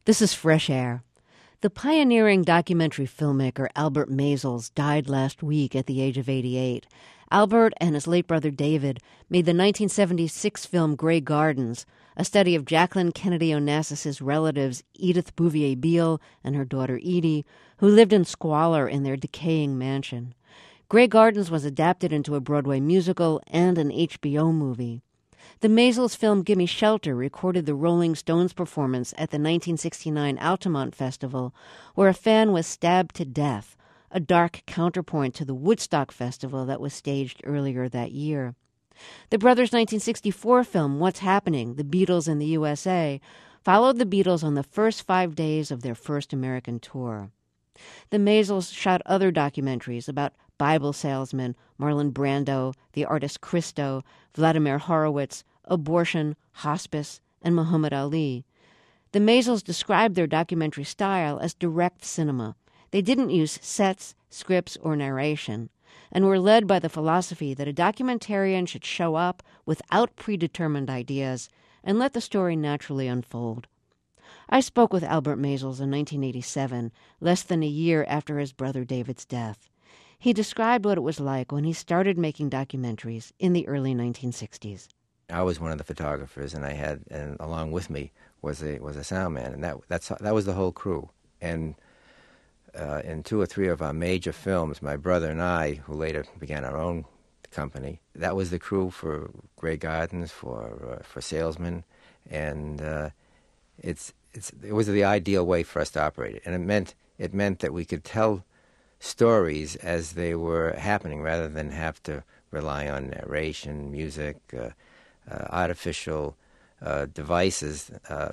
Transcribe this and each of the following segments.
This is Fresh Air. The pioneering documentary filmmaker Albert Maysles died last week at the age of 88. Albert and his late brother David made the 1976 film Grey Gardens, a study of Jacqueline Kennedy Onassis' relatives Edith Bouvier Beale and her daughter Edie, who lived in squalor in their decaying mansion. Grey Gardens was adapted into a Broadway musical and an HBO movie. The Maysles film Gimme Shelter recorded the Rolling Stones performance at the 1969 Altamont Festival, where a fan was stabbed to death, a dark counterpoint to the Woodstock Festival that was staged earlier that year. The brothers' 1964 film What's Happening? The Beatles in the USA followed the Beatles on the first 5 days of their first American tour. The Maysles shot other documentaries about Bible salesmen Marlon Brando, the artist Christo, Vladimir Horowitz, abortion, hospice, and Muhammad Ali. The Maysles described their documentary style as direct cinema. They didn't use sets, scripts, or narration, and were led by the philosophy that a documentarian should show up without predetermined ideas and let the story naturally unfold. I spoke with Albert Maysles in 1987, less than a year after his brother David's death. He described what it was like when he started making documentaries in the early 1960s. I was one of the photographers, and and along with me was a sound man, and that was the whole crew. And in 2 or 3 of our major films, my brother and I, who later began our own company, that was the crew for Grey Gardens, for Salesmen, and it was the ideal way for us to operate it, and it meant that we could tell stories as they were happening, rather than have to rely on narration, music, artificial devices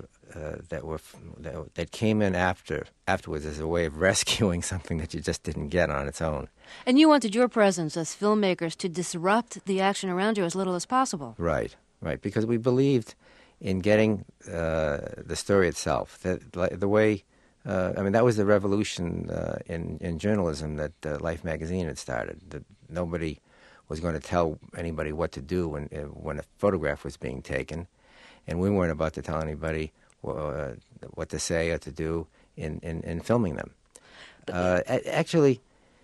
that came in afterwards as a way of rescuing something that you just didn't get on its own. And you wanted your presence as filmmakers to disrupt the action around you as little as possible. Right, because we believed in getting the story itself. The way, that was the revolution in journalism that Life magazine had started. That nobody was going to tell anybody what to do when a photograph was being taken, and we weren't about to tell anybody what to say or to do in filming them. Actually,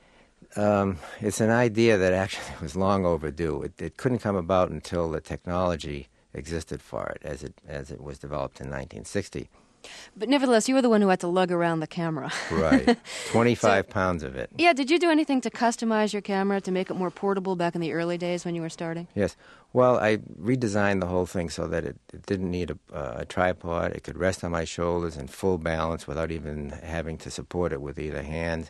it's an idea that actually was long overdue. It couldn't come about until the technology existed for it, as it was developed in 1960. But nevertheless, you were the one who had to lug around the camera. Right. 25 pounds of it. Yeah, did you do anything to customize your camera to make it more portable back in the early days when you were starting? Yes. Well, I redesigned the whole thing so that it didn't need a tripod. It could rest on my shoulders in full balance without even having to support it with either hand.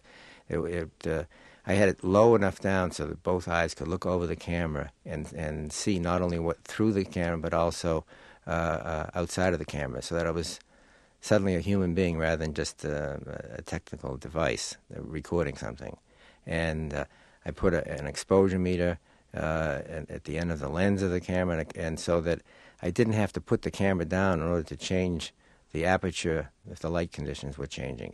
I had it low enough down so that both eyes could look over the camera and see not only what through the camera, but also outside of the camera, so that I was suddenly a human being rather than just a technical device recording something. And I put an exposure meter at the end of the lens of the camera, and so that I didn't have to put the camera down in order to change the aperture if the light conditions were changing.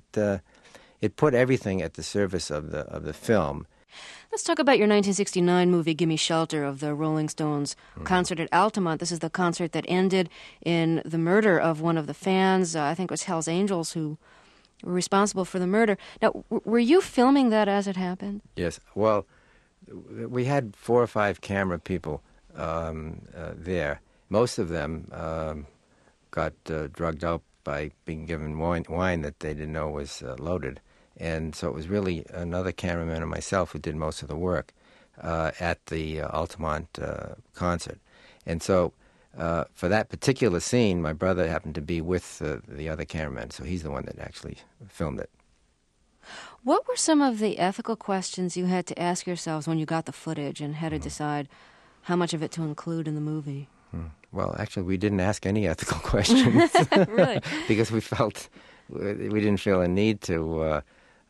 It put everything at the service of the film. Let's talk about your 1969 movie, Gimme Shelter, of the Rolling Stones concert at Altamont. This is the concert that ended in the murder of one of the fans. I think it was Hell's Angels who were responsible for the murder. Now, were you filming that as it happened? Yes. Well, we had 4 or 5 camera people there. Most of them got drugged out by being given wine that they didn't know was loaded. And so it was really another cameraman and myself who did most of the work at the Altamont concert. And so for that particular scene, my brother happened to be with the other cameraman, so he's the one that actually filmed it. What were some of the ethical questions you had to ask yourselves when you got the footage and had to decide how much of it to include in the movie? Well, actually, we didn't ask any ethical questions. Really? Because we didn't feel a need to.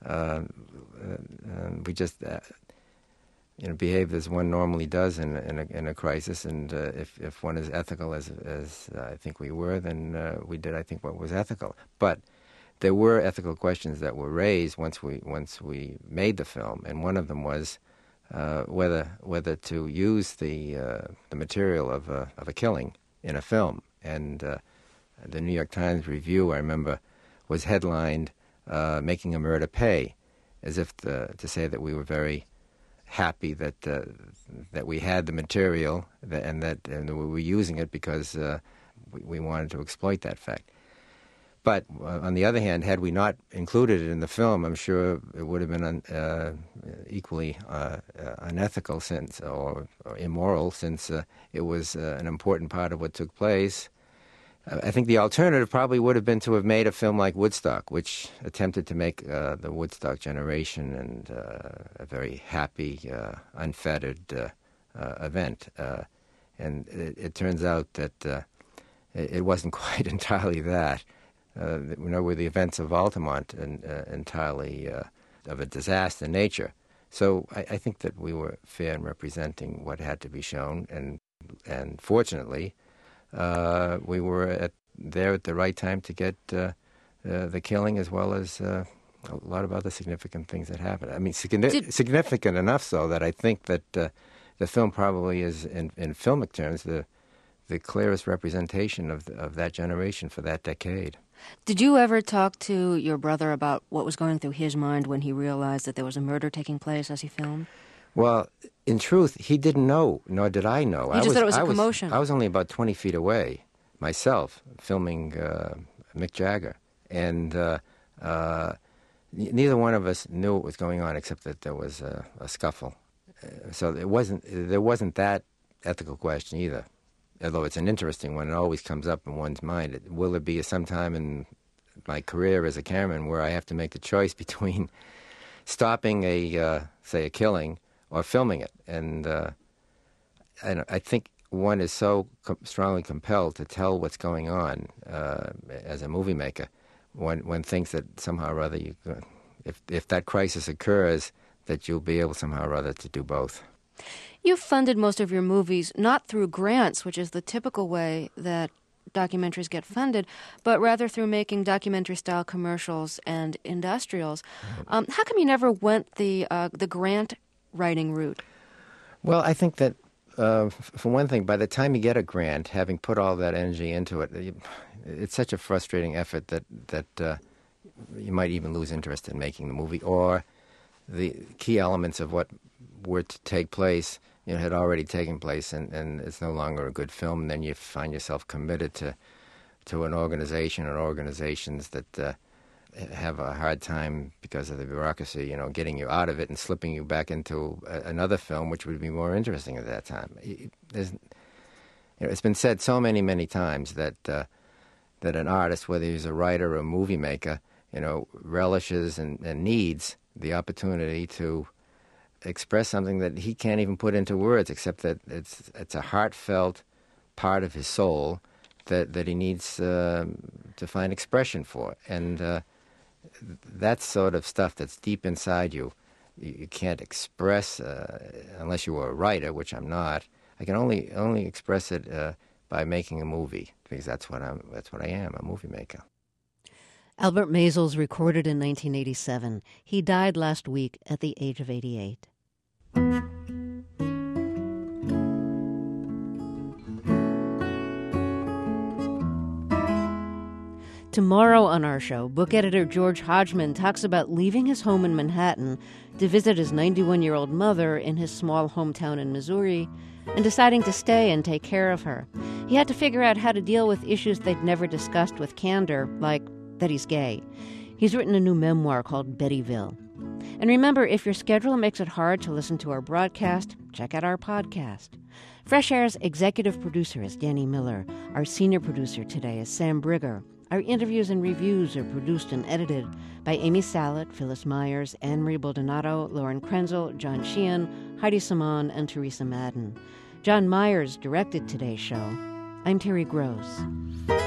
We just behave as one normally does in a crisis, and if one is ethical as I think we were, then we did, I think, what was ethical. But there were ethical questions that were raised once we made the film, and one of them was whether to use the material of a killing in a film, and the New York Times Review, I remember, was headlined, Making a Murder Pay, as if to say that we were very happy that we had the material and that we were using it because we wanted to exploit that fact. But on the other hand, had we not included it in the film, I'm sure it would have been equally unethical or immoral, since it was an important part of what took place. I think the alternative probably would have been to have made a film like Woodstock, which attempted to make the Woodstock generation and a very happy, unfettered event. And it turns out that it wasn't quite entirely that. Were the events of Altamont entirely of a disaster nature. So I think that we were fair in representing what had to be shown, and fortunately, we were there at the right time to get the killing as well as a lot of other significant things that happened. I mean, significant enough so that I think that the film probably is, in filmic terms, the clearest representation of that generation for that decade. Did you ever talk to your brother about what was going through his mind when he realized that there was a murder taking place as he filmed? Well, in truth, he didn't know, nor did I know. He just thought it was a commotion. I was only about 20 feet away myself, filming Mick Jagger. And neither one of us knew what was going on except that there was a scuffle. So there wasn't that ethical question either. Although it's an interesting one, it always comes up in one's mind. Will there be some time in my career as a cameraman where I have to make the choice between stopping say, a killing or filming it? And I think one is so strongly compelled to tell what's going on as a movie maker. One thinks that somehow or other, if that crisis occurs, that you'll be able somehow or other to do both. You've funded most of your movies not through grants, which is the typical way that documentaries get funded, but rather through making documentary-style commercials and industrials. How come you never went the grant writing route? Well, I think that, for one thing, by the time you get a grant, having put all that energy into it, it's such a frustrating effort that you might even lose interest in making the movie, or the key elements of what were to take place had already taken place, and it's no longer a good film. And then you find yourself committed to an organization or organizations that have a hard time because of the bureaucracy, getting you out of it and slipping you back into another film, which would be more interesting at that time. It's been said so many times that an artist, whether he's a writer or a movie maker, relishes and needs the opportunity to express something that he can't even put into words, except that it's a heartfelt part of his soul that he needs to find expression for. And that sort of stuff that's deep inside you can't express unless you were a writer, which I'm not. I can only express it by making a movie, because that's what I am, a movie maker. Albert Maysles recorded in 1987. He died last week at the age of 88. Tomorrow on our show, book editor George Hodgman talks about leaving his home in Manhattan to visit his 91-year-old mother in his small hometown in Missouri and deciding to stay and take care of her. He had to figure out how to deal with issues they'd never discussed with candor, like that he's gay. He's written a new memoir called Bettyville. And remember, if your schedule makes it hard to listen to our broadcast, check out our podcast. Fresh Air's executive producer is Danny Miller. Our senior producer today is Sam Brigger. Our interviews and reviews are produced and edited by Amy Salet, Phyllis Myers, Anne-Marie Baldonado, Lauren Krenzel, John Sheehan, Heidi Simon, and Teresa Madden. John Myers directed today's show. I'm Terry Gross.